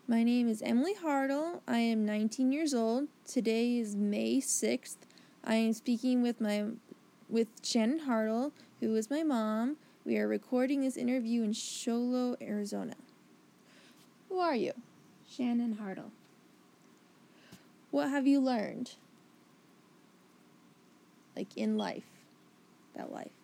My name is Emily Hartle. I am 19 years old. Today is May 6th. I am speaking with Shannon Hartle, who is my mom. We are recording this interview in Show Low, Arizona. Who are you? Shannon Hartle. What have you learned? Like in life, about life.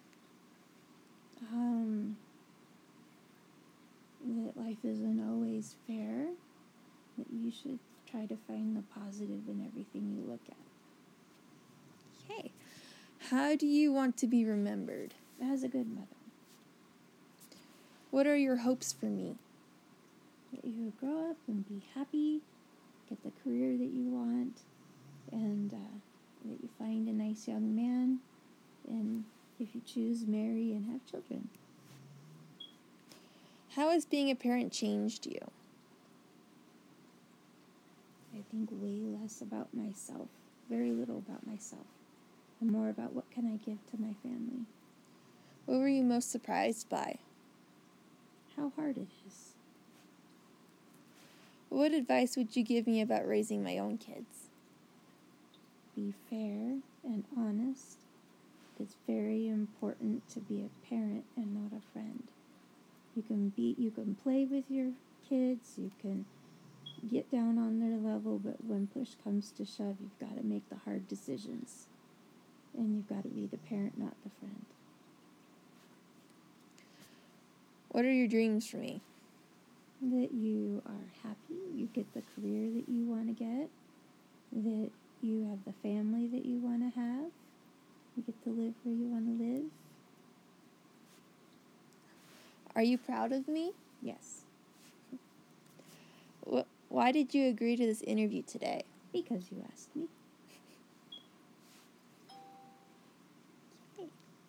That life isn't always fair, that you should try to find the positive in everything you look at. Okay. How do you want to be remembered? As a good mother. What are your hopes for me? That you grow up and be happy, get the career that you want, and that you find a nice young man, and if you choose, marry and have children. How has being a parent changed you? I think way less about myself, very little about myself, and more about what can I give to my family. What were you most surprised by? How hard it is. What advice would you give me about raising my own kids? Be fair and honest. It's very important to be a parent and not a friend. You can play with your kids, you can get down on their level, but when push comes to shove, you've got to make the hard decisions. And you've got to be the parent, not the friend. What are your dreams for me? That you are happy, you get the career that you want to get, that you have the family that you want to have, you get to live where you want to live. Are you proud of me? Yes. Why did you agree to this interview today? Because you asked me.